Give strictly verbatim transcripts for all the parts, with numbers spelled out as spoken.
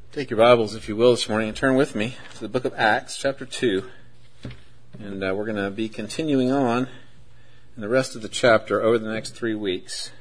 Take your Bibles, if you will, this morning and turn with me to the book of Acts, chapter two. And uh, we're going to be continuing on in the rest of the chapter over the next three weeks.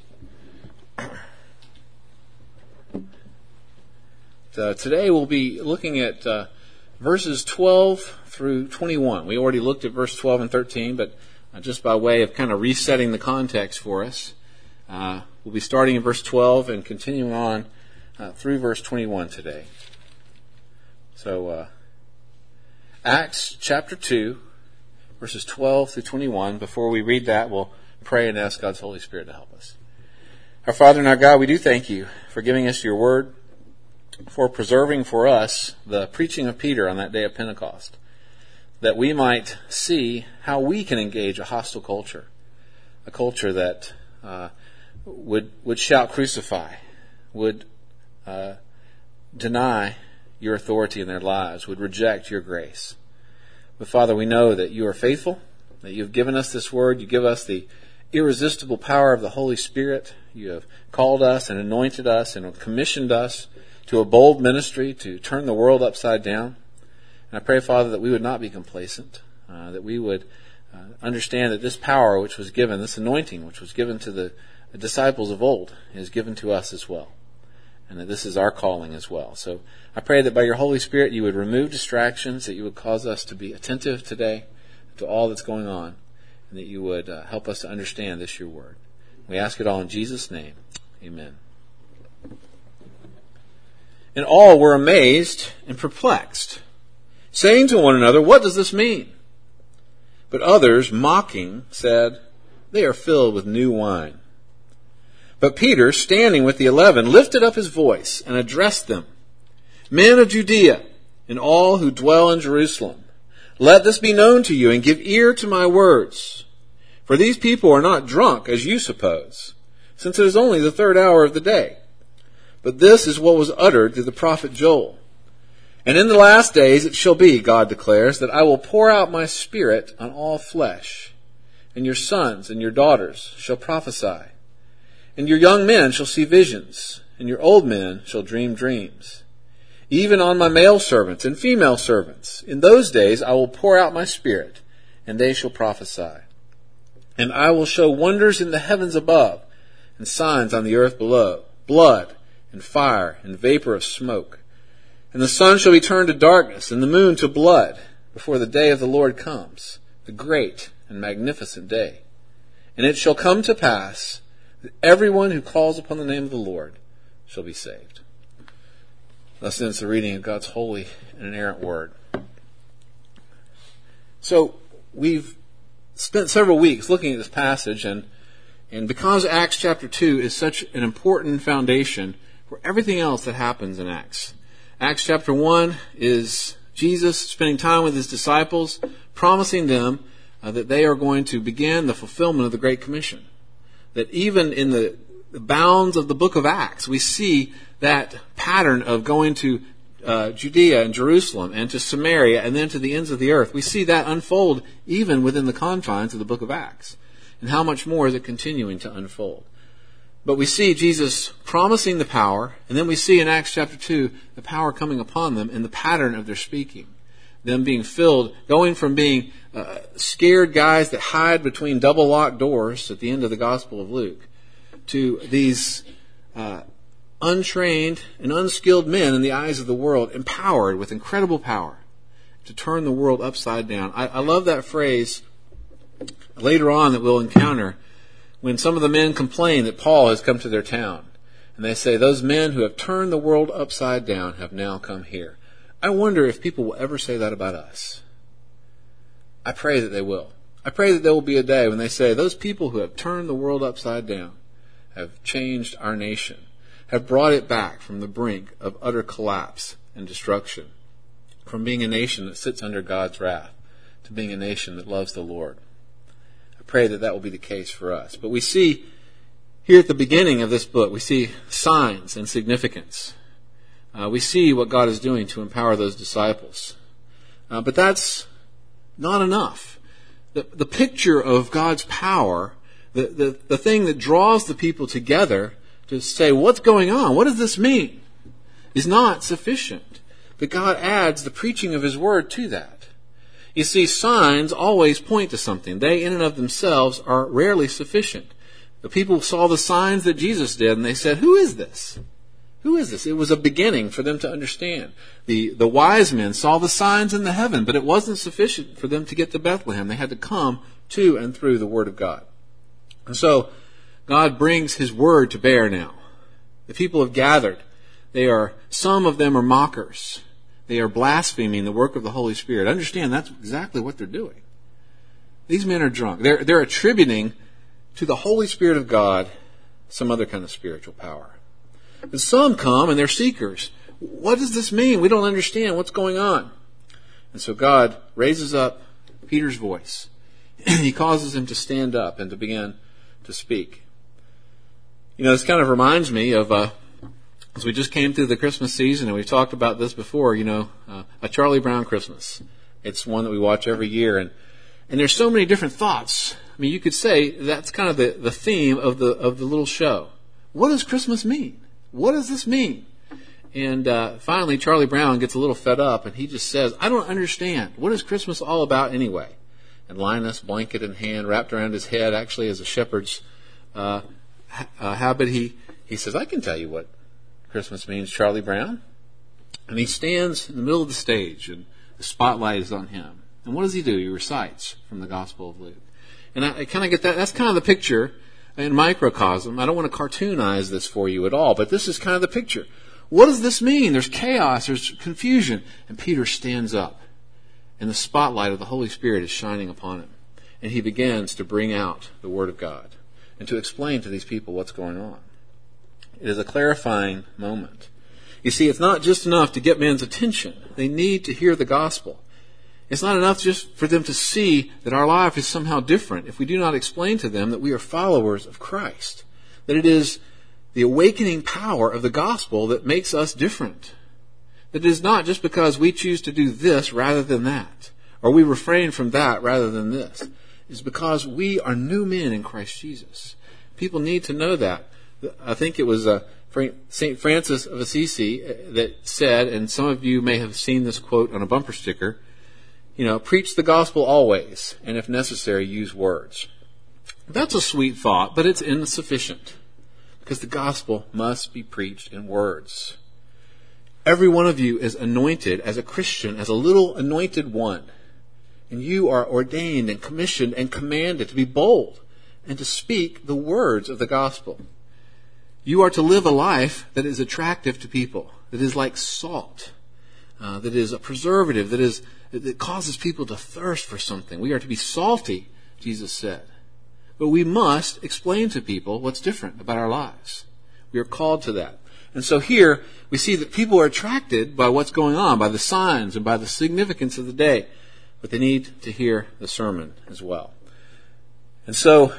Uh, today we'll be looking at uh, verses twelve through twenty-one. We already looked at verse twelve and thirteen, but uh, just by way of kind of resetting the context for us, uh, we'll be starting in verse twelve and continuing on Uh, through verse twenty-one today. So, uh, Acts chapter two, verses twelve through twenty-one. Before we read that, we'll pray and ask God's Holy Spirit to help us. Our Father and our God, we do thank you for giving us your word, for preserving for us the preaching of Peter on that day of Pentecost, that we might see how we can engage a hostile culture, a culture that uh, would would shout crucify, would Uh, deny your authority in their lives, would reject your grace. But Father, we know that you are faithful, that you have given us this word, you give us the irresistible power of the Holy Spirit. You have called us and anointed us and commissioned us to a bold ministry to turn the world upside down. And I pray, Father, that we would not be complacent, uh, that we would uh, understand that this power which was given, this anointing which was given to the disciples of old, is given to us as well. And that this is our calling as well. So I pray that by your Holy Spirit you would remove distractions, that you would cause us to be attentive today to all that's going on, and that you would uh, help us to understand this, your word. We ask it all in Jesus' name. Amen. And all were amazed and perplexed, saying to one another, "What does this mean?" But others, mocking, said, "They are filled with new wine." But Peter, standing with the eleven, lifted up his voice and addressed them. "Men of Judea, and all who dwell in Jerusalem, let this be known to you, and give ear to my words. For these people are not drunk, as you suppose, since it is only the third hour of the day. But this is what was uttered through the prophet Joel. And in the last days it shall be, God declares, that I will pour out my spirit on all flesh, and your sons and your daughters shall prophesy. And your young men shall see visions, and your old men shall dream dreams. Even on my male servants and female servants, in those days I will pour out my spirit, and they shall prophesy. And I will show wonders in the heavens above, and signs on the earth below, blood, and fire, and vapor of smoke. And the sun shall be turned to darkness, and the moon to blood, before the day of the Lord comes, the great and magnificent day. And it shall come to pass that everyone who calls upon the name of the Lord shall be saved." Thus ends the reading of God's holy and inerrant word. So we've spent several weeks looking at this passage, and and because Acts chapter two is such an important foundation for everything else that happens in Acts. Acts chapter one is Jesus spending time with his disciples, promising them uh, that they are going to begin the fulfillment of the Great Commission. That even in the bounds of the book of Acts, we see that pattern of going to uh, Judea and Jerusalem and to Samaria and then to the ends of the earth. We see that unfold even within the confines of the book of Acts. And how much more is it continuing to unfold? But we see Jesus promising the power, and then we see in Acts chapter two the power coming upon them in the pattern of their speaking. Them being filled, going from being uh, scared guys that hide between double-locked doors at the end of the Gospel of Luke, to these uh, untrained and unskilled men in the eyes of the world, empowered with incredible power to turn the world upside down. I, I love that phrase later on that we'll encounter when some of the men complain that Paul has come to their town. And they say, "Those men who have turned the world upside down have now come here." I wonder if people will ever say that about us. I pray that they will. I pray that there will be a day when they say, "Those people who have turned the world upside down have changed our nation, have brought it back from the brink of utter collapse and destruction, from being a nation that sits under God's wrath to being a nation that loves the Lord." I pray that that will be the case for us. But we see here at the beginning of this book, we see signs and significance. Uh, we see what God is doing to empower those disciples. Uh, but that's not enough. The, the picture of God's power, the, the, the thing that draws the people together to say, what's going on? What does this mean? is not sufficient. But God adds the preaching of His Word to that. You see, signs always point to something. They, in and of themselves, are rarely sufficient. The people saw the signs that Jesus did, and they said, who is this? Who is this? It was a beginning for them to understand. The, the wise men saw the signs in the heaven, but it wasn't sufficient for them to get to Bethlehem. They had to come to and through the Word of God. And so, God brings His Word to bear now. The people have gathered. They are, some of them are mockers. They are blaspheming the work of the Holy Spirit. Understand, that's exactly what they're doing. These men are drunk. They're, they're attributing to the Holy Spirit of God some other kind of spiritual power. And some come and they're seekers. What does this mean? We don't understand what's going on. And so God raises up Peter's voice. He causes him to stand up and to begin to speak. You know, this kind of reminds me of, uh, as we just came through the Christmas season, and we've talked about this before, you know, uh, a Charlie Brown Christmas. It's one that we watch every year, and and there's so many different thoughts. I mean, you could say that's kind of the, the theme of the of the little show. What does Christmas mean? What does this mean? And uh, finally, Charlie Brown gets a little fed up, and he just says, I don't understand. What is Christmas all about anyway? And Linus, blanket in hand, wrapped around his head, actually as a shepherd's uh, ha- uh, habit, he, he says, I can tell you what Christmas means, Charlie Brown. And he stands in the middle of the stage, and the spotlight is on him. And what does he do? He recites from the Gospel of Luke. And I, I kind of get that. That's kind of the picture in microcosm. I don't want to cartoonize this for you at all, but this is kind of the picture. What does this mean? There's chaos, there's confusion. And Peter stands up, and the spotlight of the Holy Spirit is shining upon him. And he begins to bring out the Word of God and to explain to these people what's going on. It is a clarifying moment. You see, it's not just enough to get men's attention. They need to hear the gospel. It's not enough just for them to see that our life is somehow different if we do not explain to them that we are followers of Christ. That it is the awakening power of the gospel that makes us different. That it is not just because we choose to do this rather than that, or we refrain from that rather than this. It's because we are new men in Christ Jesus. People need to know that. I think it was uh, Saint Francis of Assisi that said, and some of you may have seen this quote on a bumper sticker, you know, preach the gospel always, and if necessary, use words. That's a sweet thought, but it's insufficient, because the gospel must be preached in words. Every one of you is anointed as a Christian, as a little anointed one, and you are ordained and commissioned and commanded to be bold and to speak the words of the gospel. You are to live a life that is attractive to people, that is like salt, uh, that is a preservative, that is that causes people to thirst for something. We are to be salty, Jesus said. But we must explain to people what's different about our lives. We are called to that. And so here we see that people are attracted by what's going on, by the signs and by the significance of the day. But they need to hear the sermon as well. And so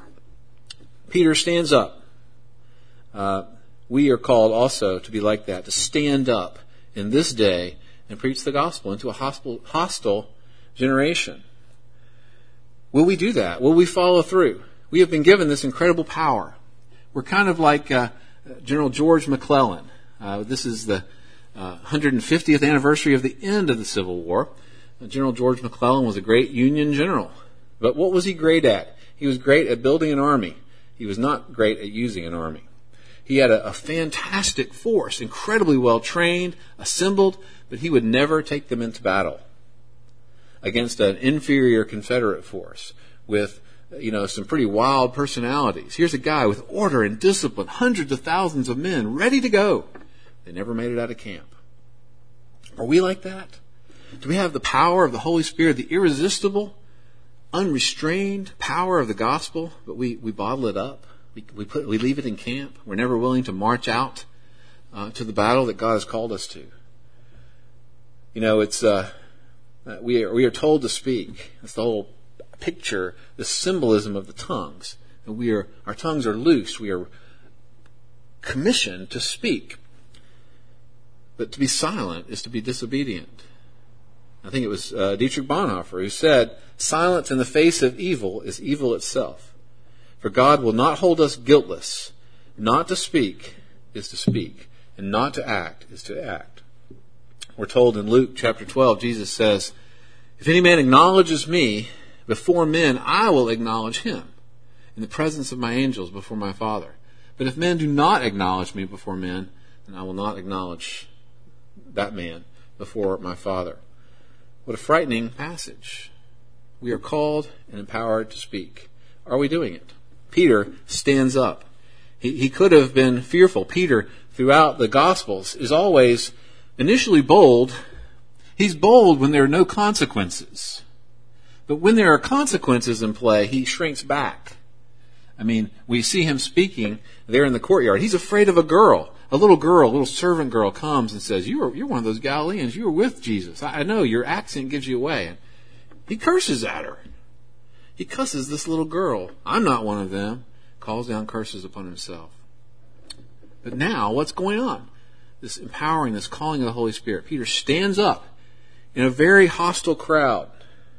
Peter stands up. Uh, we are called also to be like that, to stand up in this day and preach the gospel into a hostile, hostile generation. Will we do that? Will we follow through? We have been given this incredible power. We're kind of like uh, General George McClellan. Uh, this is the uh, one hundred fiftieth anniversary of the end of the Civil War. Uh, General George McClellan was a great Union general. But what was he great at? He was great at building an army. He was not great at using an army. He had a, a fantastic force, incredibly well trained, assembled, but he would never take them into battle against an inferior Confederate force with, you know, some pretty wild personalities. Here's a guy with order and discipline, hundreds of thousands of men ready to go. They never made it out of camp. Are we like that? Do we have the power of the Holy Spirit, the irresistible, unrestrained power of the gospel, but we, we bottle it up? We, we put we leave it in camp. We're never willing to march out uh, to the battle that God has called us to. You know, it's uh, we are we are told to speak. That's the whole picture, the symbolism of the tongues. And we are our tongues are loose. We are commissioned to speak. But to be silent is to be disobedient. I think it was uh, Dietrich Bonhoeffer who said, "Silence in the face of evil is evil itself. For God will not hold us guiltless. Not to speak is to speak, And not to act is to act. We're told in Luke chapter twelve, Jesus says, if any man acknowledges me before men, I will acknowledge him in the presence of my angels before my Father. But if men do not acknowledge me before men, then I will not acknowledge that man before my Father. What a frightening passage. We are called and empowered to speak. Are we doing it? Peter stands up. He, he could have been fearful. Peter, throughout the Gospels, is always initially bold. He's bold when there are no consequences. But when there are consequences in play, he shrinks back. I mean, we see him speaking there in the courtyard. He's afraid of a girl. A little girl, a little servant girl comes and says, you were, you're one of those Galileans. You were with Jesus. I, I know, your accent gives you away. And he curses at her. He cusses this little girl. I'm not one of them. Calls down curses upon himself. But now, what's going on? This empowering, this calling of the Holy Spirit. Peter stands up in a very hostile crowd.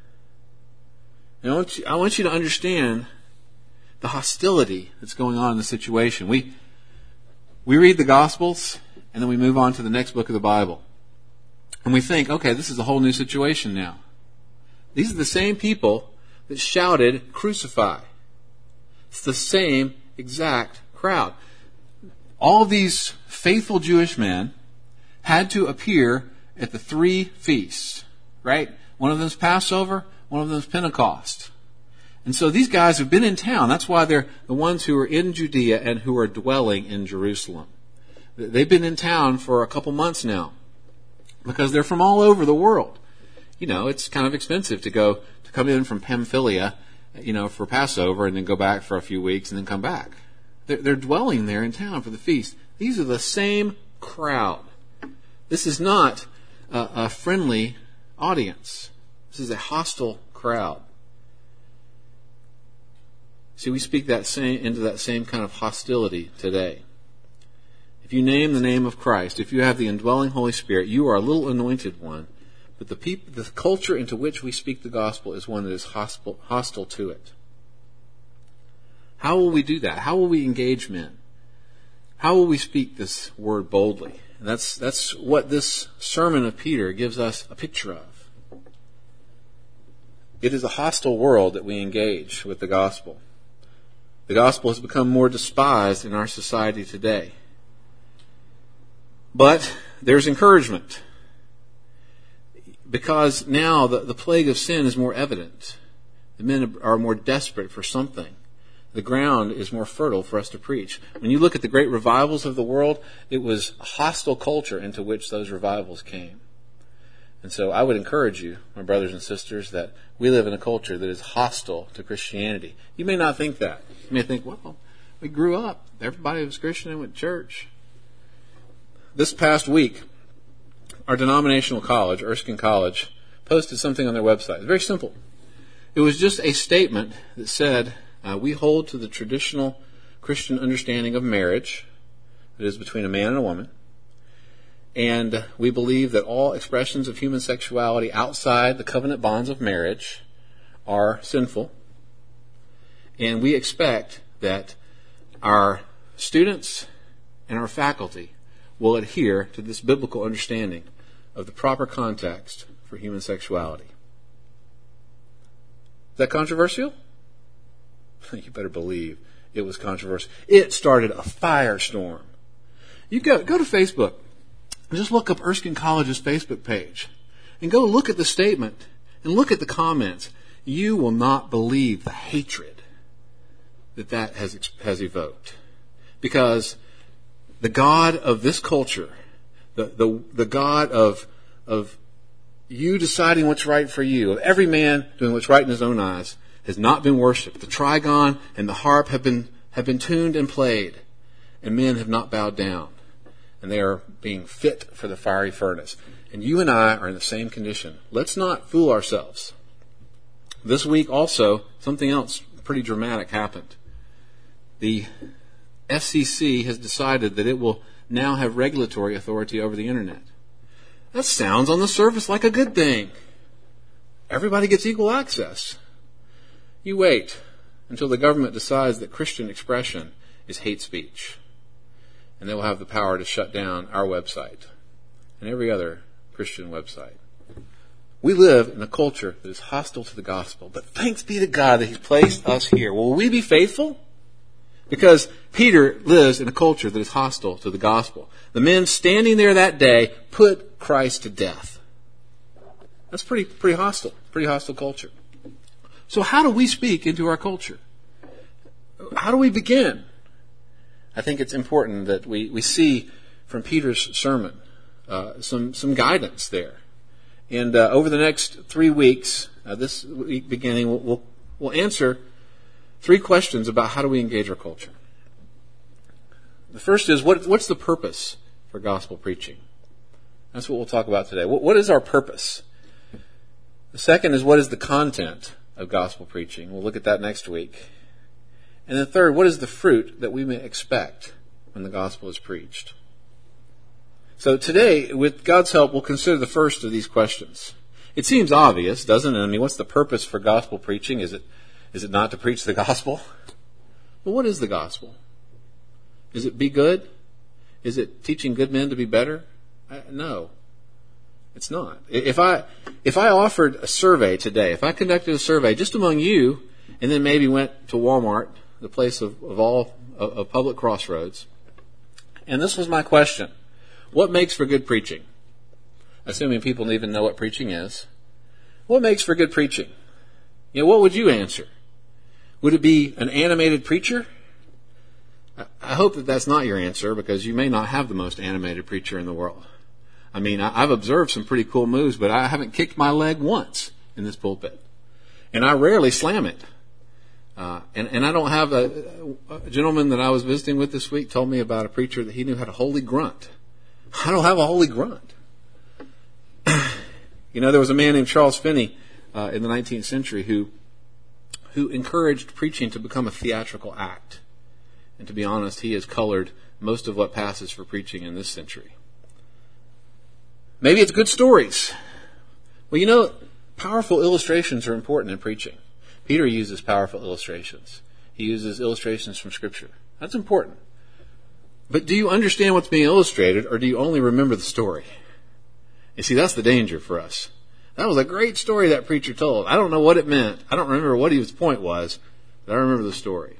And I want you, I want you to understand the hostility that's going on in the situation. We we read the Gospels, and then we move on to the next book of the Bible. And we think, okay, this is a whole new situation now. These are the same people that shouted, crucify. It's the same exact crowd. All of these faithful Jewish men had to appear at the three feasts, right? One of them's Passover, one of them's Pentecost. And so these guys have been in town. That's why they're the ones who are in Judea and who are dwelling in Jerusalem. They've been in town for a couple months now because they're from all over the world. You know, it's kind of expensive to go to come in from Pamphylia, you know, for Passover and then go back for a few weeks and then come back. They're, they're dwelling there in town for the feast. These are the same crowd. This is not a, a friendly audience. This is a hostile crowd. See, we speak that same into that same kind of hostility today. If you name the name of Christ, if you have the indwelling Holy Spirit, you are a little anointed one. But the people, the culture into which we speak the gospel is one that is hostile, hostile to it. How will we do that? How will we engage men? How will we speak this word boldly? And that's that's what this sermon of Peter gives us a picture of. It is a hostile world that we engage with the gospel. The gospel has become more despised in our society today. But there's encouragement. Because now the, the plague of sin is more evident. The men are more desperate for something. The ground is more fertile for us to preach. When you look at the great revivals of the world, it was a hostile culture into which those revivals came. And so I would encourage you, my brothers and sisters, that we live in a culture that is hostile to Christianity. You may not think that. You may think, well, we grew up. Everybody was Christian and went to church. This past week, our denominational college, Erskine College, posted something on their website. It's very simple. It was just a statement that said, uh, we hold to the traditional Christian understanding of marriage, that is between a man and a woman. And we believe that all expressions of human sexuality outside the covenant bonds of marriage are sinful. And we expect that our students and our faculty will adhere to this biblical understanding of the proper context for human sexuality. Is that controversial? You better believe it was controversial. It started a firestorm. You go, go to Facebook. Just look up Erskine College's Facebook page and go look at the statement and look at the comments. You will not believe the hatred that that has, has evoked. Because the God of this culture, the, the, the God of, of you deciding what's right for you, of every man doing what's right in his own eyes, has not been worshipped. The trigon and the harp have been, have been tuned and played, and men have not bowed down. And they are being fit for the fiery furnace. And you and I are in the same condition. Let's not fool ourselves. This week also, something else pretty dramatic happened. The F C C has decided that it will now have regulatory authority over the Internet. That sounds on the surface like a good thing. Everybody gets equal access. You wait until the government decides that Christian expression is hate speech. and they will have the power to shut down our website and every other Christian website. We live in a culture that is hostile to the gospel, but thanks be to God that He's placed us here. Will we be faithful? Because Peter lives in a culture that is hostile to the gospel. The men standing there that day put Christ to death. That's pretty, pretty hostile, pretty hostile culture. So how do we speak into our culture? How do we begin? I think it's important that we, we see from Peter's sermon uh, some, some guidance there. And uh, over the next three weeks, uh, this week beginning, we'll, we'll, we'll answer three questions about how do we engage our culture. The first is, what, what's the purpose for gospel preaching? That's what we'll talk about today. What, what is our purpose? The second is, what is the content of gospel preaching? We'll look at that next week. And the third, what is the fruit that we may expect when the gospel is preached? So today, with God's help, we'll consider the first of these questions. It seems obvious, doesn't it? I mean, what's the purpose for gospel preaching? Is it is it not to preach the gospel? Well, what is the gospel? Is it be good? Is it teaching good men to be better? I, no, it's not. If I if I offered a survey today, if I conducted a survey just among you, and then maybe went to Walmart, the place of, of all of, of public crossroads, and this was my question: what makes for good preaching? Assuming people even know what preaching is. What makes for good preaching? You know, what would you answer? Would it be an animated preacher? I hope that that's not your answer, because you may not have the most animated preacher in the world. I mean, I've observed some pretty cool moves, but I haven't kicked my leg once in this pulpit. And I rarely slam it. Uh, and, and I don't have a, a gentleman that I was visiting with this week told me about a preacher that he knew had a holy grunt. I don't have a holy grunt. You know, there was a man named Charles Finney uh, in the nineteenth century who who encouraged preaching to become a theatrical act. And to be honest, he has colored most of what passes for preaching in this century. Maybe it's good stories. Well, you know, powerful illustrations are important in preaching. Peter uses powerful illustrations. He uses illustrations from Scripture. That's important. But do you understand what's being illustrated, or do you only remember the story? You see, that's the danger for us. That was a great story that preacher told. I don't know what it meant. I don't remember what his point was, but I remember the story.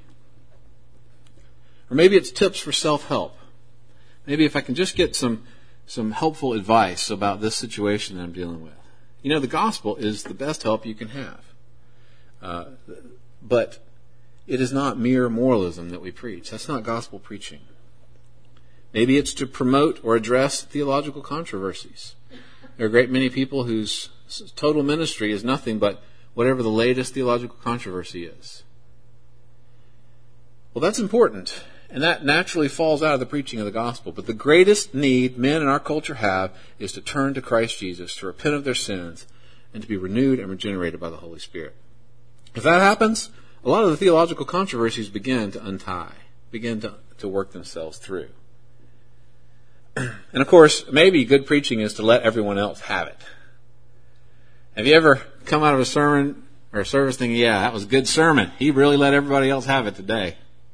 Or maybe it's tips for self-help. Maybe if I can just get some, some helpful advice about this situation that I'm dealing with. You know, the gospel is the best help you can have. Uh, but it is not mere moralism that we preach. That's not gospel preaching. Maybe it's to promote or address theological controversies. There are a great many people whose total ministry is nothing but whatever the latest theological controversy is. Well, that's important, and that naturally falls out of the preaching of the gospel. But the greatest need men in our culture have is to turn to Christ Jesus, to repent of their sins, and to be renewed and regenerated by the Holy Spirit. If that happens, a lot of the theological controversies begin to untie, begin to, to work themselves through. And of course, maybe good preaching is to let everyone else have it. Have you ever come out of a sermon or a service thinking, yeah, that was a good sermon. He really let everybody else have it today.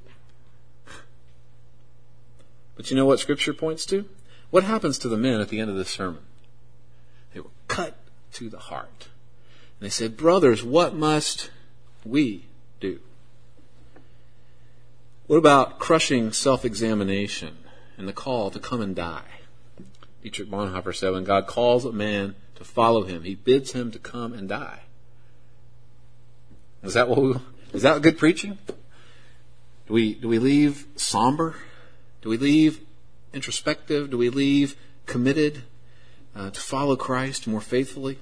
But you know what Scripture points to? What happens to the men at the end of this sermon? They were cut to the heart. And they said, brothers, what must we do? What about crushing self-examination and the call to come and die? Dietrich Bonhoeffer said, when God calls a man to follow him, he bids him to come and die. Is that what we, is that good preaching? Do we do we leave somber? Do we leave introspective? Do we leave committed uh, to follow Christ more faithfully?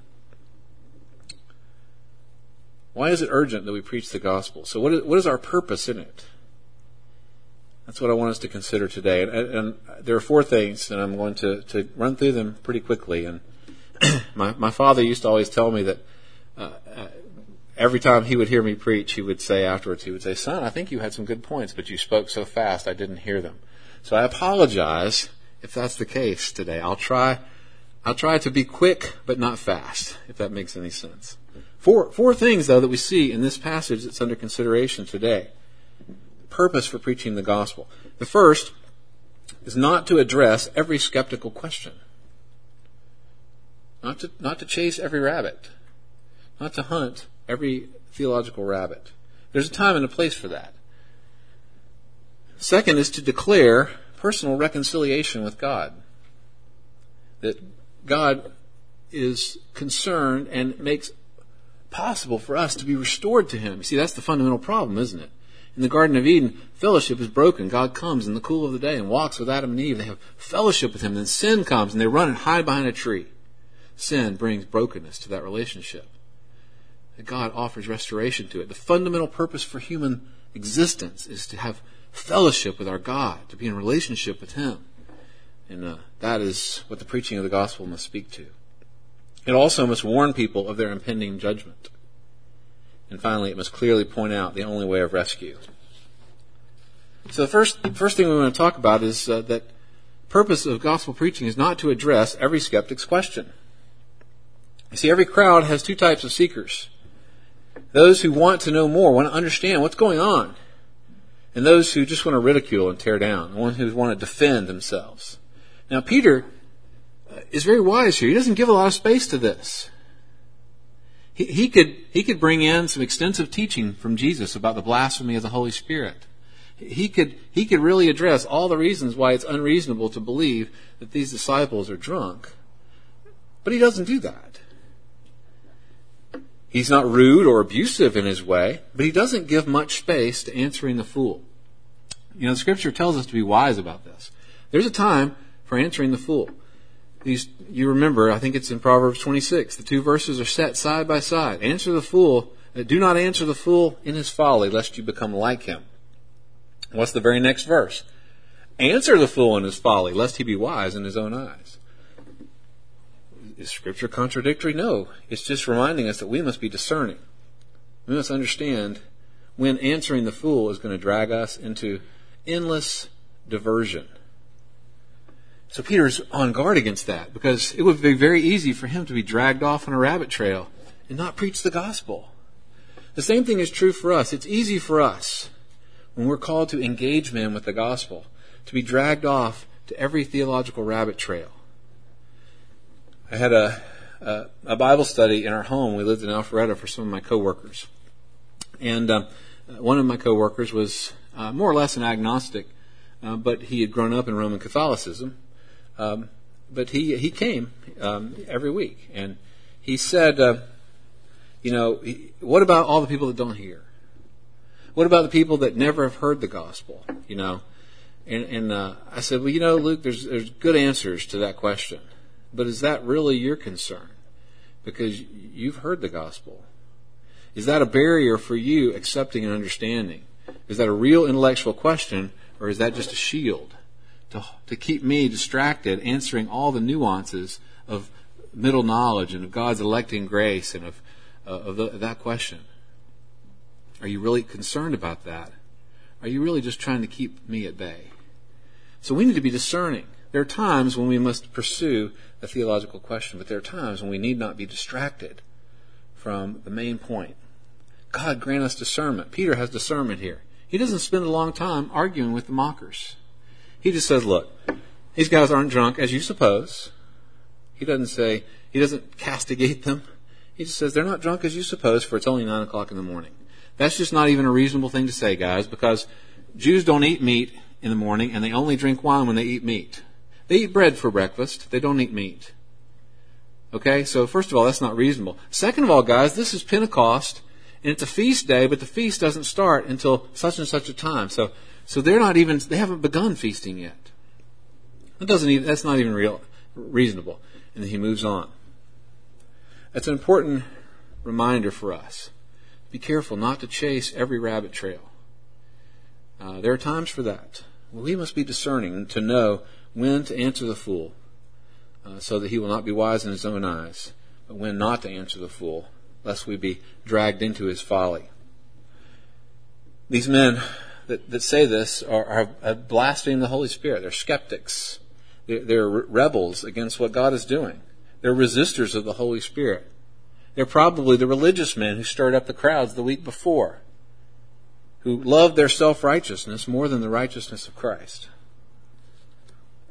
Why is it urgent that we preach the gospel? So what is, what is our purpose in it? That's what I want us to consider today. And, and there are four things, and I'm going to, to run through them pretty quickly. And my, my father used to always tell me that uh, every time he would hear me preach, he would say afterwards, he would say, son, I think you had some good points, but you spoke so fast I didn't hear them. So I apologize if that's the case today. I'll try I'll try to be quick but not fast, if that makes any sense. Four, four things, though, that we see in this passage that's under consideration today. Purpose for preaching the gospel. The first is not to address every skeptical question. Not to, not to chase every rabbit. Not to hunt every theological rabbit. There's a time and a place for that. Second is to declare personal reconciliation with God. That God is concerned and makes possible for us to be restored to Him. You see, that's the fundamental problem, isn't it? In the Garden of Eden, fellowship is broken. God comes in the cool of the day and walks with Adam and Eve. They have fellowship with Him. Then sin comes and they run and hide behind a tree. Sin brings brokenness to that relationship. God offers restoration to it. The fundamental purpose for human existence is to have fellowship with our God, to be in relationship with Him. And uh, that is what the preaching of the gospel must speak to. It also must warn people of their impending judgment. And finally, it must clearly point out the only way of rescue. So the first, first thing we want to talk about is uh, that the purpose of gospel preaching is not to address every skeptic's question. You see, every crowd has two types of seekers. Those who want to know more, want to understand what's going on. And those who just want to ridicule and tear down. The ones who want to defend themselves. Now, Peter is very wise here. He doesn't give a lot of space to this. He, he could he could bring in some extensive teaching from Jesus about the blasphemy of the Holy Spirit. He could he could really address all the reasons why it's unreasonable to believe that these disciples are drunk. But he doesn't do that. He's not rude or abusive in his way, but he doesn't give much space to answering the fool. You know, the Scripture tells us to be wise about this. There's a time for answering the fool. These, you remember, I think it's in Proverbs twenty-six. The two verses are set side by side. Answer the fool. Do not answer the fool in his folly, lest you become like him. What's the very next verse? Answer the fool in his folly, lest he be wise in his own eyes. Is Scripture contradictory? No. It's just reminding us that we must be discerning. We must understand when answering the fool is going to drag us into endless diversion. So Peter's on guard against that, because it would be very easy for him to be dragged off on a rabbit trail and not preach the gospel. The same thing is true for us. It's easy for us, when we're called to engage men with the gospel, to be dragged off to every theological rabbit trail. I had a, a, a Bible study in our home. We lived in Alpharetta for some of my coworkers. And um, one of my coworkers was uh, more or less an agnostic, uh, but he had grown up in Roman Catholicism. Um, but he he came um, every week, and he said, uh, you know, what about all the people that don't hear? What about the people that never have heard the gospel? You know, and, and uh, I said, well, you know, Luke, there's there's good answers to that question, but is that really your concern? Because you've heard the gospel. Is that a barrier for you accepting and understanding? Is that a real intellectual question, or is that just a shield to to keep me distracted answering all the nuances of middle knowledge and of God's electing grace and of, uh, of, the, of that question? Are you really concerned about that? Are you really just trying to keep me at bay? So we need to be discerning. There are times when we must pursue a theological question, but there are times when we need not be distracted from the main point. God grant us discernment. Peter has discernment here. He doesn't spend a long time arguing with the mockers. He just says, look, these guys aren't drunk as you suppose. He doesn't say, he doesn't castigate them. He just says, they're not drunk as you suppose, for it's only nine o'clock in the morning. That's just not even a reasonable thing to say, guys, because Jews don't eat meat in the morning, and they only drink wine when they eat meat. They eat bread for breakfast. They don't eat meat. Okay, so first of all, that's not reasonable. Second of all, guys, this is Pentecost, and it's a feast day, but the feast doesn't start until such and such a time. So, so they're not even, they haven't begun feasting yet. That doesn't even, that's not even real, reasonable. And then he moves on. That's an important reminder for us. Be careful not to chase every rabbit trail. Uh, there are times for that. We must be discerning to know when to answer the fool, uh, so that he will not be wise in his own eyes, but when not to answer the fool, lest we be dragged into his folly. These men that, that say this are, are, are blaspheming the Holy Spirit. They're skeptics. They're, they're rebels against what God is doing. They're resistors of the Holy Spirit. They're probably the religious men who stirred up the crowds the week before, who loved their self-righteousness more than the righteousness of Christ.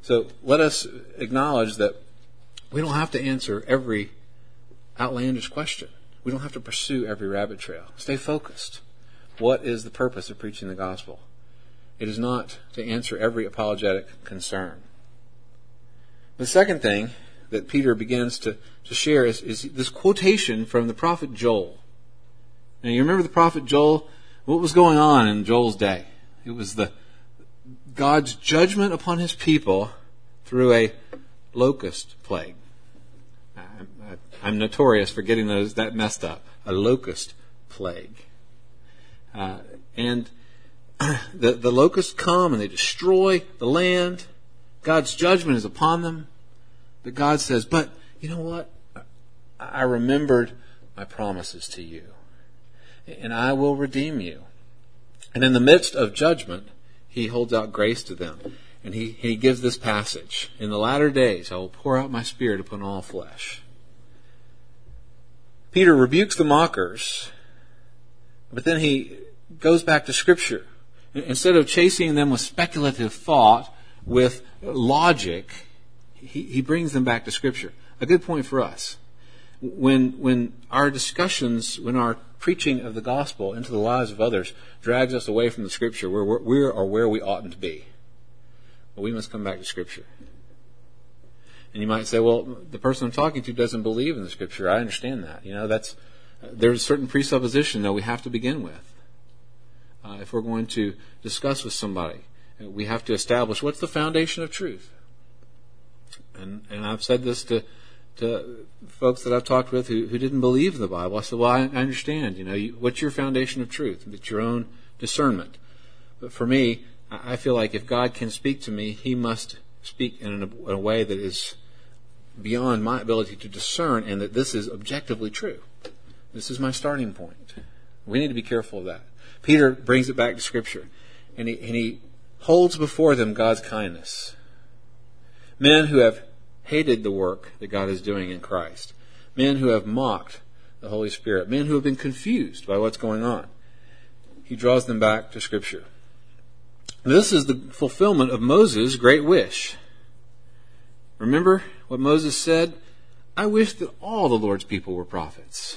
So let us acknowledge that we don't have to answer every outlandish question. We don't have to pursue every rabbit trail. Stay focused. What is the purpose of preaching the gospel? It is not to answer every apologetic concern. The second thing that Peter begins to, to share is, is this quotation from the prophet Joel. Now, you remember the prophet Joel? What was going on in Joel's day? It was the God's judgment upon his people through a locust plague. I, I'm notorious for getting those that messed up. A locust plague. Uh, and the, the locusts come and they destroy the land. God's judgment is upon them. But God says, but you know what? I remembered my promises to you. And I will redeem you. And in the midst of judgment, he holds out grace to them. And he, he gives this passage. In the latter days, I will pour out my spirit upon all flesh. Peter rebukes the mockers, but then he goes back to Scripture. Instead of chasing them with speculative thought, with logic, he, he brings them back to Scripture. A good point for us. When, when our discussions, when our preaching of the gospel into the lives of others drags us away from the Scripture, where we are where we oughtn't to be, well, we must come back to Scripture. And you might say, well, the person I'm talking to doesn't believe in the Scripture. I understand that. You know, that's there's a certain presupposition that we have to begin with. Uh, if we're going to discuss with somebody, we have to establish what's the foundation of truth. And and I've said this to to folks that I've talked with who, who didn't believe in the Bible. I said, well, I, I understand. You know, you, what's your foundation of truth? It's your own discernment. But for me, I feel like if God can speak to me, He must speak in a, in a way that is beyond my ability to discern, and that this is objectively true. This is my starting point. We need to be careful of that. Peter brings it back to Scripture, and he, and he holds before them God's kindness. Men who have hated the work that God is doing in Christ. Men who have mocked the Holy Spirit. Men who have been confused by what's going on. He draws them back to Scripture. This is the fulfillment of Moses' great wish. Remember what Moses said? I wish that all the Lord's people were prophets.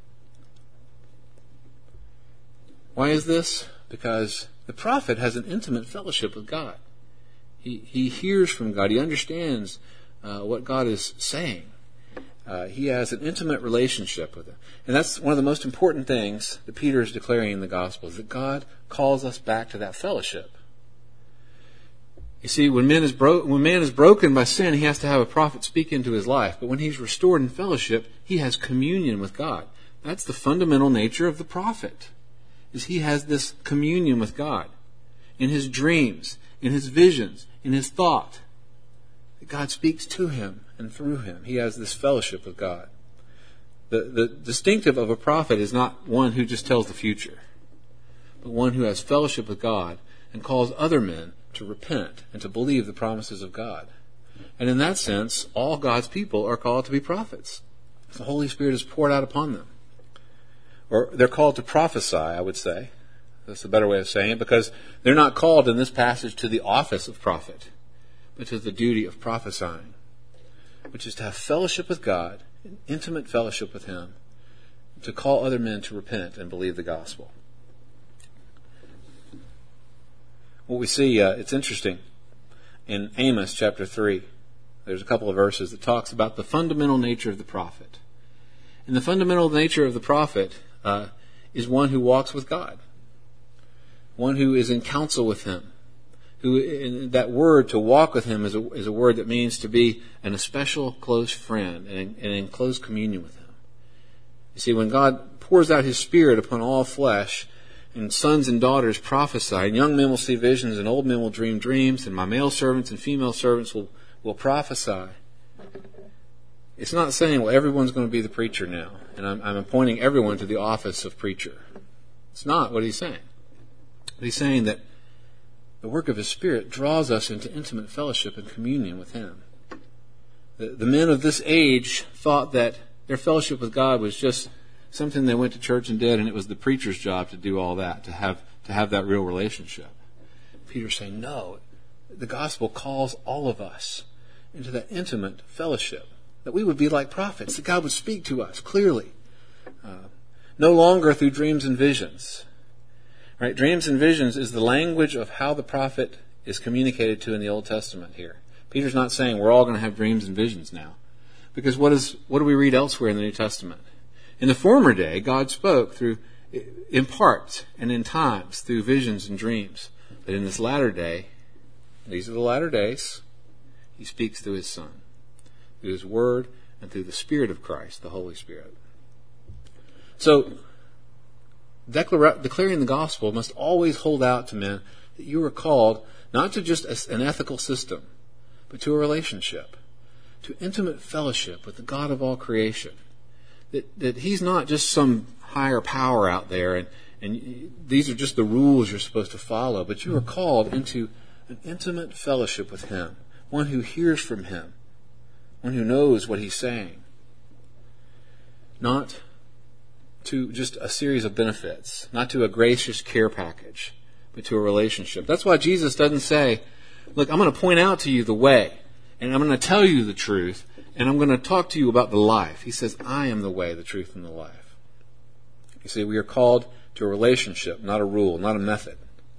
Why is this? Because the prophet has an intimate fellowship with God. He, he hears from God. He understands uh, what God is saying. Uh, he has an intimate relationship with Him. And that's one of the most important things that Peter is declaring in the gospel, is that God calls us back to that fellowship. You see, when man is bro- when man is broken by sin, he has to have a prophet speak into his life. But when he's restored in fellowship, he has communion with God. That's the fundamental nature of the prophet, is he has this communion with God in his dreams, in his visions, in his thought. God speaks to him and through him. He has this fellowship with God. The, the distinctive of a prophet is not one who just tells the future, but one who has fellowship with God and calls other men to repent and to believe the promises of God. And in that sense, all God's people are called to be prophets. The Holy Spirit is poured out upon them. Or they're called to prophesy, I would say. That's a better way of saying it, because they're not called in this passage to the office of prophet, but to the duty of prophesying, which is to have fellowship with God, intimate fellowship with Him, to call other men to repent and believe the gospel. What we see, uh, it's interesting, in Amos chapter three, there's a couple of verses that talks about the fundamental nature of the prophet. And the fundamental nature of the prophet uh, is one who walks with God, one who is in counsel with Him. Who, in that word, to walk with Him, is a, is a word that means to be an especial close friend and in, and in close communion with Him. You see, when God pours out His Spirit upon all flesh, and sons and daughters prophesy, and young men will see visions, and old men will dream dreams, and my male servants and female servants will, will prophesy. It's not saying, well, everyone's going to be the preacher now, and I'm, I'm appointing everyone to the office of preacher. It's not what He's saying. But He's saying that the work of His Spirit draws us into intimate fellowship and communion with Him. The, the men of this age thought that their fellowship with God was just something they went to church and did, and it was the preacher's job to do all that, to have to have that real relationship. Peter's saying, no, the gospel calls all of us into that intimate fellowship, that we would be like prophets, that God would speak to us clearly, uh, no longer through dreams and visions. Right? Dreams and visions is the language of how the prophet is communicated to in the Old Testament here. Peter's not saying we're all going to have dreams and visions now. Because what is what do we read elsewhere in the New Testament? In the former day, God spoke through, in parts and in times, through visions and dreams. But in this latter day, these are the latter days, He speaks through His Son, through His Word, and through the Spirit of Christ, the Holy Spirit. So, declara- declaring the gospel must always hold out to men that you are called not to just an ethical system, but to a relationship, to intimate fellowship with the God of all creation. That, that He's not just some higher power out there, and, and these are just the rules you're supposed to follow, but you are called into an intimate fellowship with Him, one who hears from Him, one who knows what He's saying. Not to just a series of benefits, not to a gracious care package, but to a relationship. That's why Jesus doesn't say, look, I'm going to point out to you the way, and I'm going to tell you the truth, and I'm going to talk to you about the life. He says, I am the way, the truth, and the life. You see, we are called to a relationship, not a rule, not a method.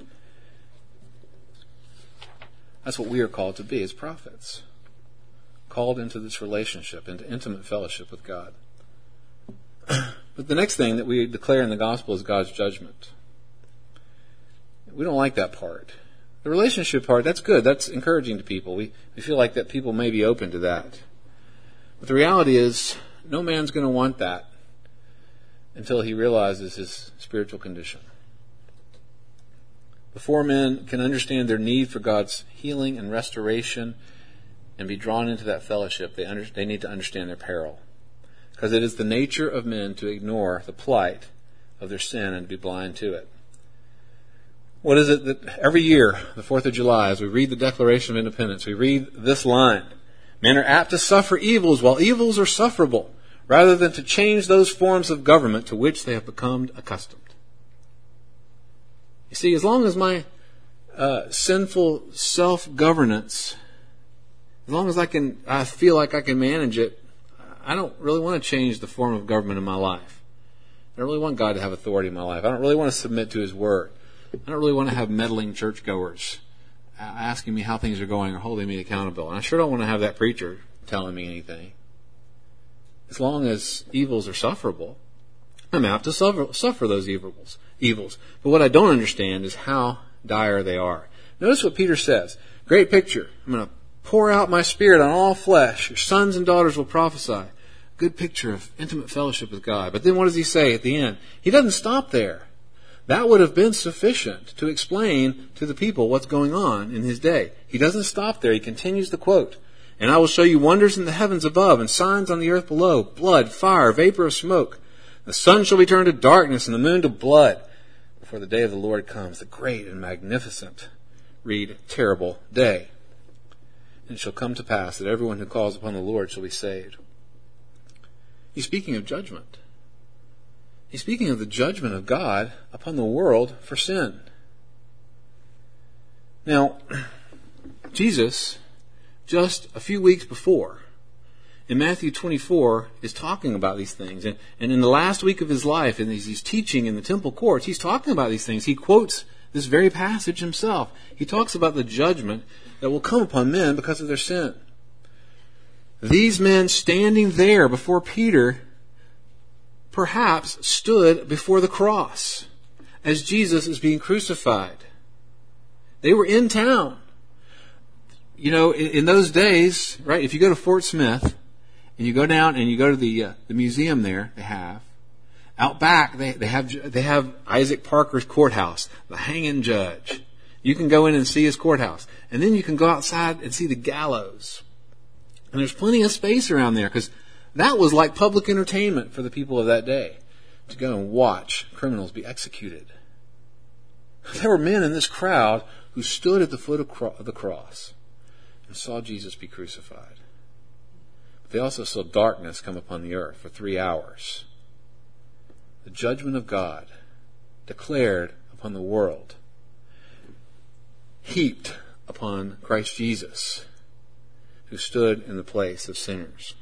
That's what we are called to be as prophets. Called into this relationship, into intimate fellowship with God. But the next thing that we declare in the gospel is God's judgment. We don't like that part. The relationship part, that's good. That's encouraging to people. We, we feel like that people may be open to that. But the reality is, no man's going to want that until he realizes his spiritual condition. Before men can understand their need for God's healing and restoration and be drawn into that fellowship, they, under, they need to understand their peril. Because it is the nature of men to ignore the plight of their sin and to be blind to it. What is it that every year, the fourth of July, as we read the Declaration of Independence, we read this line: men are apt to suffer evils while evils are sufferable, rather than to change those forms of government to which they have become accustomed. You see, as long as my uh, sinful self-governance, as long as I can, I feel like I can manage it, I don't really want to change the form of government in my life. I don't really want God to have authority in my life. I don't really want to submit to His Word. I don't really want to have meddling churchgoers asking me how things are going or holding me accountable. And I sure don't want to have that preacher telling me anything. As long as evils are sufferable, I'm apt to suffer, suffer those evils. evils. But what I don't understand is how dire they are. Notice what Peter says. Great picture. I'm going to pour out my Spirit on all flesh. Your sons and daughters will prophesy. Good picture of intimate fellowship with God. But then what does he say at the end? He doesn't stop there. That would have been sufficient to explain to the people what's going on in his day. He doesn't stop there. He continues the quote. And I will show you wonders in the heavens above and signs on the earth below, blood, fire, vapor of smoke. The sun shall be turned to darkness and the moon to blood before the day of the Lord comes, the great and magnificent, read, terrible day. And it shall come to pass that everyone who calls upon the Lord shall be saved. He's speaking of judgment. He's speaking of the judgment of God upon the world for sin. Now, Jesus, just a few weeks before, in Matthew twenty-four, is talking about these things. And, and in the last week of his life, and he's, he's teaching in the temple courts, he's talking about these things. He quotes this very passage himself. He talks about the judgment that will come upon men because of their sin. These men standing there before Peter perhaps stood before the cross as Jesus is being crucified. They were in town. You know, in, in those days, right, if you go to Fort Smith and you go down and you go to the uh, the museum there, they have, out back, they, they have they have Isaac Parker's courthouse, the hanging judge. You can go in and see his courthouse. And then you can go outside and see the gallows. And there's plenty of space around there because that was like public entertainment for the people of that day, to go and watch criminals be executed. There were men in this crowd who stood at the foot of the cross and saw Jesus be crucified. But they also saw darkness come upon the earth for three hours. The judgment of God declared upon the world, heaped upon Christ Jesus, who stood in the place of sinners.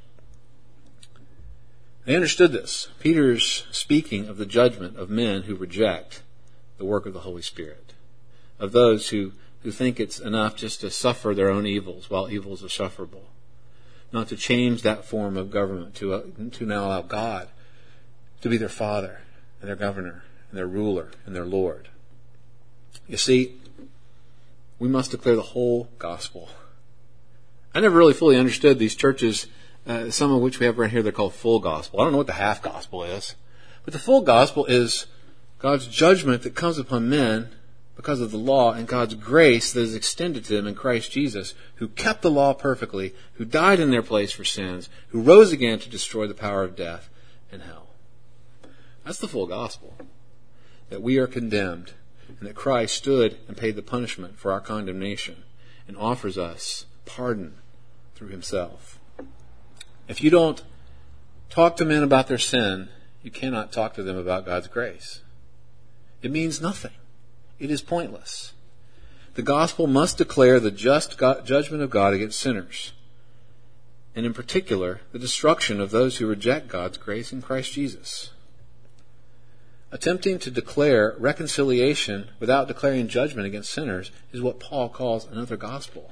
They understood this. Peter's speaking of the judgment of men who reject the work of the Holy Spirit, of those who, who think it's enough just to suffer their own evils while evils are sufferable, not to change that form of government, to, uh, to now allow God to be their Father and their governor and their ruler and their Lord. You see, we must declare the whole gospel. I never really fully understood these churches, uh, some of which we have right here, they're called full gospel. I don't know what the half gospel is. But the full gospel is God's judgment that comes upon men because of the law, and God's grace that is extended to them in Christ Jesus, who kept the law perfectly, who died in their place for sins, who rose again to destroy the power of death and hell. That's the full gospel. That we are condemned, and that Christ stood and paid the punishment for our condemnation, and offers us pardon through himself. If you don't talk to men about their sin, you cannot talk to them about God's grace. It means nothing. It is pointless. The gospel must declare the just God, judgment of God against sinners, and in particular, the destruction of those who reject God's grace in Christ Jesus. Attempting to declare reconciliation without declaring judgment against sinners is what Paul calls another gospel.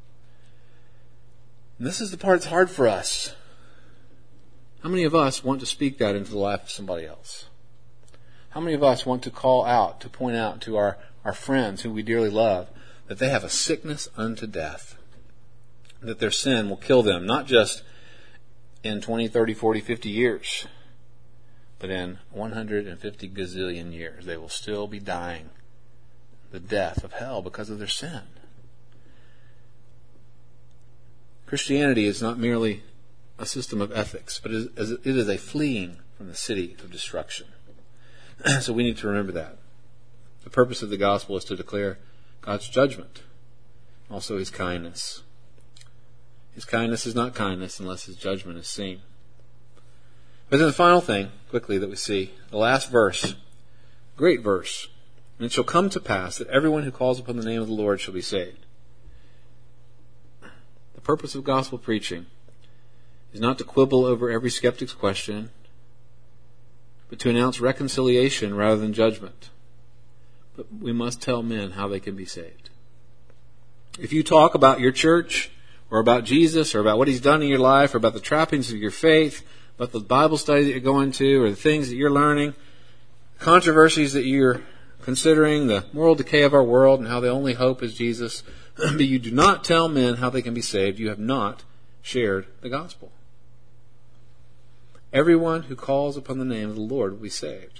And this is the part that's hard for us. How many of us want to speak that into the life of somebody else? How many of us want to call out, to point out to our, our friends who we dearly love, that they have a sickness unto death, that their sin will kill them, not just in twenty, thirty, forty, fifty years, but in one hundred fifty gazillion years, they will still be dying the death of hell because of their sin. Christianity is not merely a system of ethics, but it is a fleeing from the city of destruction. So we need to remember that. The purpose of the gospel is to declare God's judgment, also his kindness. His kindness is not kindness unless his judgment is seen. But then the final thing, quickly, that we see, the last verse, great verse. And it shall come to pass that everyone who calls upon the name of the Lord shall be saved. The purpose of gospel preaching is not to quibble over every skeptic's question, but to announce reconciliation rather than judgment. But we must tell men how they can be saved. If you talk about your church, or about Jesus, or about what he's done in your life, or about the trappings of your faith, about the Bible study that you're going to, or the things that you're learning, controversies that you're considering, the moral decay of our world, and how the only hope is Jesus, but you do not tell men how they can be saved, you have not shared the gospel. Everyone who calls upon the name of the Lord will be saved.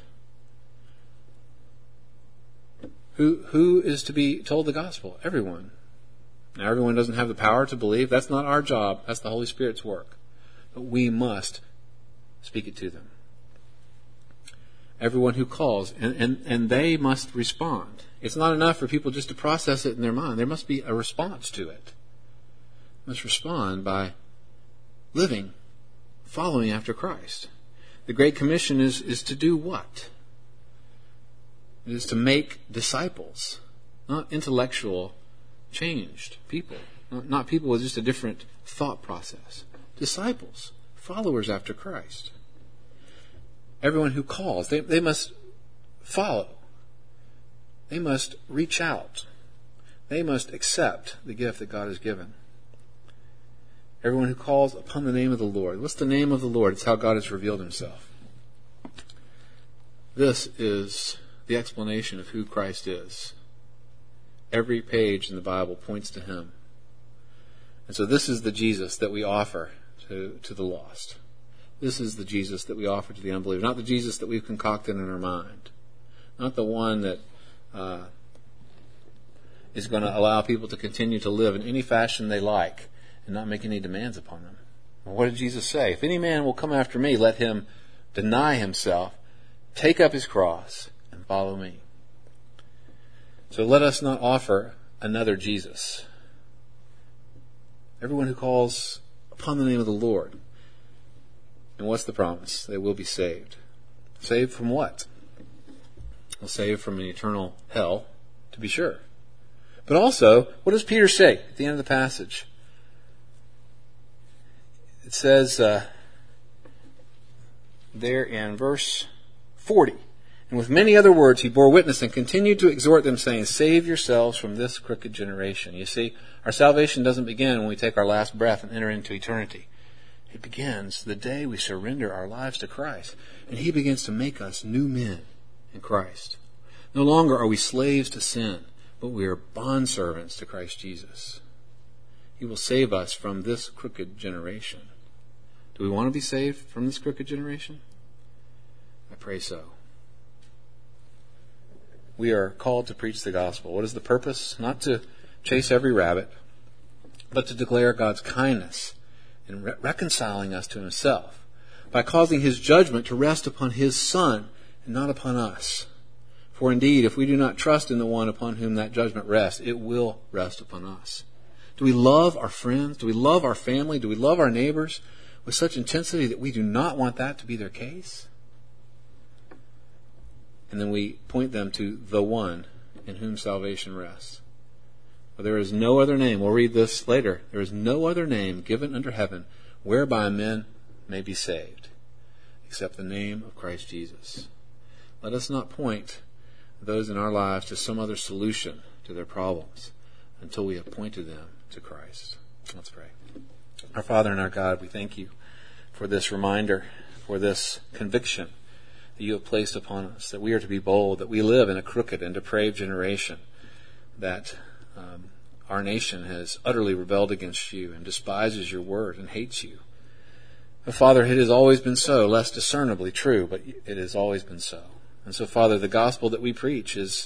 Who who is to be told the gospel? Everyone. Now, everyone doesn't have the power to believe. That's not our job. That's the Holy Spirit's work. But we must speak it to them. Everyone who calls, and, and, and they must respond. It's not enough for people just to process it in their mind. There must be a response to it. They must respond by living, following after Christ. The Great Commission is, is to do what? It is to make disciples, not intellectual, changed people, not, not people with just a different thought process. Disciples, followers after Christ. Everyone who calls, they, they must follow. They must reach out. They must accept the gift that God has given. Everyone who calls upon the name of the Lord. What's the name of the Lord? It's how God has revealed himself. This is the explanation of who Christ is. Every page in the Bible points to him. And so this is the Jesus that we offer to, to the lost. This is the Jesus that we offer to the unbeliever. Not the Jesus that we've concocted in our mind. Not the one that uh, is going to allow people to continue to live in any fashion they like and not make any demands upon them. Well, what did Jesus say? If any man will come after me, let him deny himself, take up his cross, and follow me. So let us not offer another Jesus. Everyone who calls upon the name of the Lord. And what's the promise? They will be saved. Saved from what? Well, saved from an eternal hell, to be sure. But also, what does Peter say at the end of the passage? It says uh, there in verse forty, and with many other words he bore witness and continued to exhort them, saying, save yourselves from this crooked generation. You see, our salvation doesn't begin when we take our last breath and enter into eternity. It begins the day we surrender our lives to Christ, and he begins to make us new men in Christ. No longer are we slaves to sin, but we are bondservants to Christ Jesus. He will save us from this crooked generation. Do we want to be saved from this crooked generation? I pray so. We are called to preach the gospel. What is the purpose? Not to chase every rabbit, but to declare God's kindness in re- reconciling us to himself by causing his judgment to rest upon his Son and not upon us. For indeed, if we do not trust in the one upon whom that judgment rests, it will rest upon us. Do we love our friends? Do we love our family? Do we love our neighbors with such intensity that we do not want that to be their case? And then we point them to the one in whom salvation rests. For there is no other name, we'll read this later, there is no other name given under heaven whereby men may be saved, except the name of Christ Jesus. Let us not point those in our lives to some other solution to their problems until we have pointed them to Christ. Let's pray. Our Father and our God, we thank you for this reminder, for this conviction that you have placed upon us, that we are to be bold, that we live in a crooked and depraved generation, that um, our nation has utterly rebelled against you and despises your word and hates you. But Father, it has always been so, less discernibly true, but it has always been so. And so, Father, the gospel that we preach is,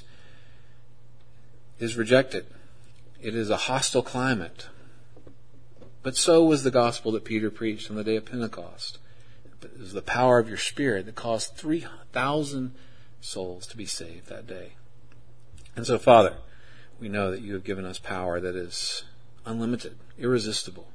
is rejected. It is a hostile climate. But so was the gospel that Peter preached on the day of Pentecost. It was the power of your Spirit that caused three thousand souls to be saved that day. And so, Father, we know that you have given us power that is unlimited, irresistible.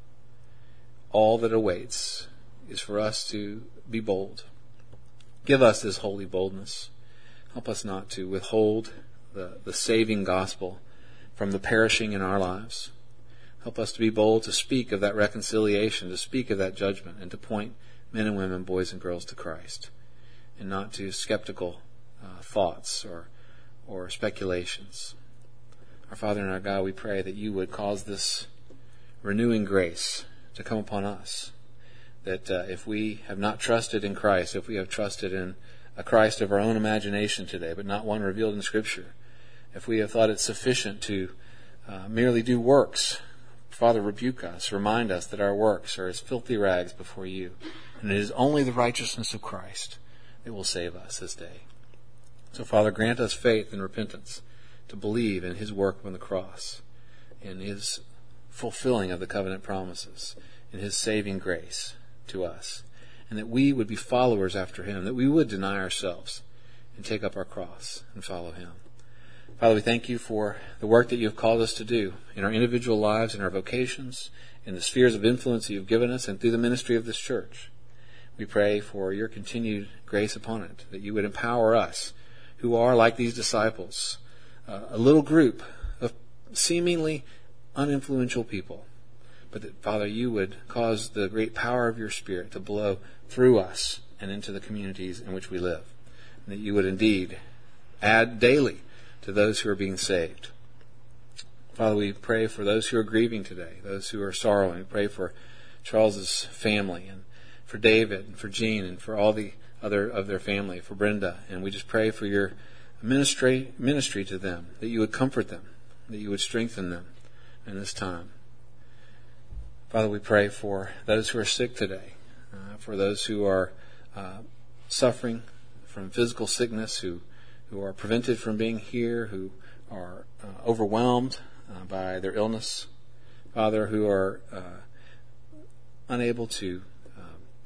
All that awaits is for us to be bold. Give us this holy boldness. Help us not to withhold the, the saving gospel from the perishing in our lives. Help us to be bold to speak of that reconciliation, to speak of that judgment, and to point men and women, boys and girls to Christ, and not to skeptical uh, thoughts or or speculations. Our Father and our God, we pray that you would cause this renewing grace to come upon us, that uh, if we have not trusted in Christ, if we have trusted in a Christ of our own imagination today, but not one revealed in Scripture, if we have thought it sufficient to uh, merely do works, Father, rebuke us, remind us that our works are as filthy rags before you, and it is only the righteousness of Christ that will save us this day. So, Father, grant us faith and repentance to believe in his work on the cross, in his fulfilling of the covenant promises, in his saving grace to us, and that we would be followers after him, that we would deny ourselves and take up our cross and follow him. Father, we thank you for the work that you have called us to do in our individual lives, in our vocations, in the spheres of influence that you have given us, and through the ministry of this church. We pray for your continued grace upon it, that you would empower us, who are like these disciples, uh, a little group of seemingly uninfluential people, but that, Father, you would cause the great power of your Spirit to blow through us and into the communities in which we live, and that you would indeed add daily to those who are being saved. Father, we pray for those who are grieving today, those who are sorrowing. We pray for Charles's family, and for David, and for Jean, and for all the other of their family, for Brenda. And we just pray for your ministry, ministry to them, that you would comfort them, that you would strengthen them in this time. Father, we pray for those who are sick today, uh, for those who are uh, suffering from physical sickness, who who are prevented from being here, who are uh, overwhelmed uh, by their illness, Father, who are uh, unable to uh,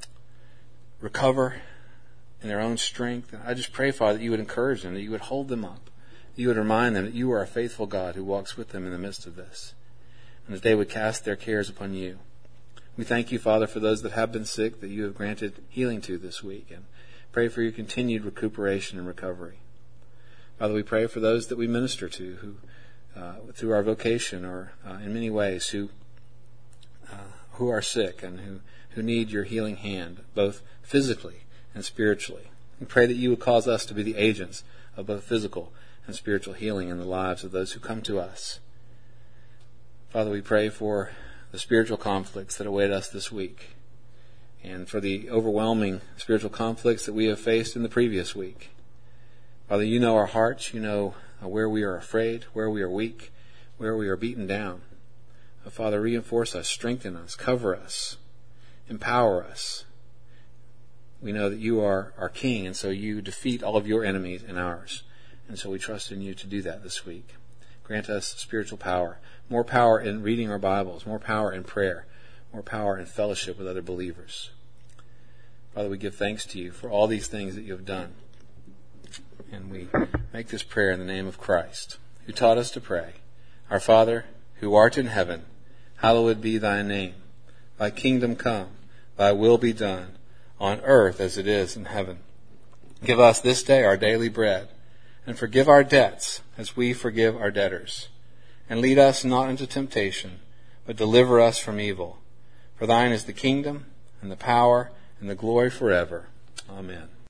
recover in their own strength. And I just pray, Father, that you would encourage them, that you would hold them up, that you would remind them that you are a faithful God who walks with them in the midst of this, and that they would cast their cares upon you. We thank you, Father, for those that have been sick, that you have granted healing to this week, and pray for your continued recuperation and recovery. Father, we pray for those that we minister to who uh, through our vocation or uh, in many ways who uh, who are sick and who, who need your healing hand, both physically and spiritually. We pray that you would cause us to be the agents of both physical and spiritual healing in the lives of those who come to us. Father, we pray for the spiritual conflicts that await us this week, and for the overwhelming spiritual conflicts that we have faced in the previous week. Father, you know our hearts. You know where we are afraid, where we are weak, where we are beaten down. Uh, Father, reinforce us, strengthen us, cover us, empower us. We know that you are our King, and so you defeat all of your enemies and ours. And so we trust in you to do that this week. Grant us spiritual power, more power in reading our Bibles, more power in prayer, more power in fellowship with other believers. Father, we give thanks to you for all these things that you have done. And we make this prayer in the name of Christ, who taught us to pray. Our Father, who art in heaven, hallowed be thy name. Thy kingdom come, thy will be done, on earth as it is in heaven. Give us this day our daily bread, and forgive our debts as we forgive our debtors. And lead us not into temptation, but deliver us from evil. For thine is the kingdom, and the power, and the glory forever. Amen.